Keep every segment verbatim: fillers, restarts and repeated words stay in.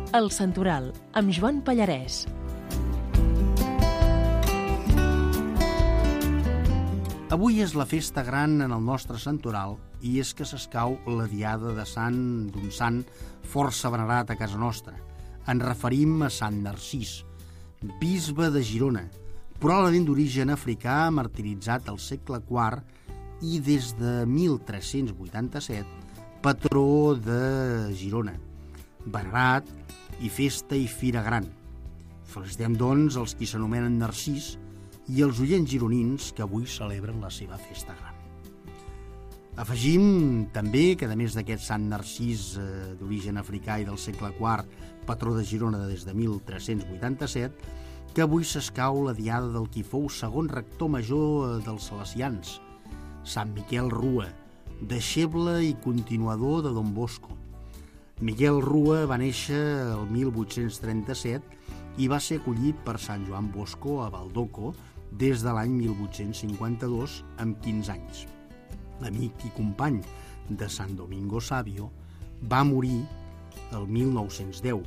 El Santoral, amb Joan Pallarès. Avui és la festa gran en el nostre santoral i és que s'escau la diada de sant d'un sant força venerat a casa nostra. Ens referim a Sant Narcís, bisbe de Girona, probablement d'origen africà, martiritzat al segle quart i des de mil tres-cents vuitanta-set patró de Girona, venerat i festa i fira gran. Felicitem, doncs, els qui s'anomenen Narcís i els oients gironins que avui celebren la seva festa gran. Afegim també que, a més d'aquest Sant Narcís eh, d'origen africà i del segle quart, patró de Girona des de mil tres-cents vuitanta-set, que avui s'escau la diada del qui fou segon rector major dels salesians, Sant Miquel Rua, deixeble i continuador de Don Bosco. Miquel Rua va néixer el mil vuit-cents trenta-set i va ser acollit per Sant Joan Bosco a Baldoco des de l'any mil vuit-cents cinquanta-dos, amb quinze anys. Amic i company de Sant Domingo Savio, va morir el mil nou-cents deu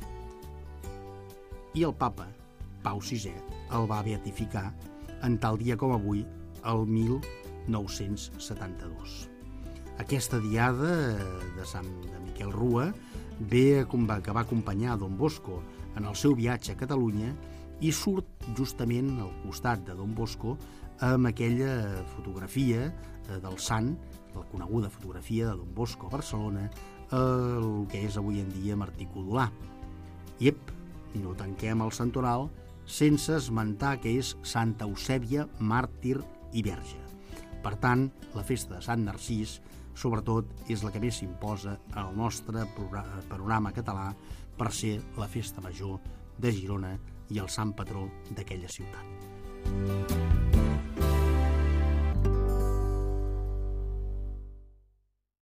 i el papa, Pau sisè, el va beatificar en tal dia com avui, el mil nou-cents setanta-dos. Aquesta diada de Sant de Miquel Rua ve que va acompanyar Don Bosco en el seu viatge a Catalunya i surt justament al costat de Don Bosco amb aquella fotografia del sant, la coneguda fotografia de Don Bosco a Barcelona, el que és avui en dia Martí Codolà. I ep, no tanquem el santoral sense esmentar que és Santa Eusèbia, màrtir i verge. Per tant, la festa de Sant Narcís, sobretot, és la que més s'imposa en el nostre panorama català per ser la festa major de Girona i el sant patró d'aquella ciutat.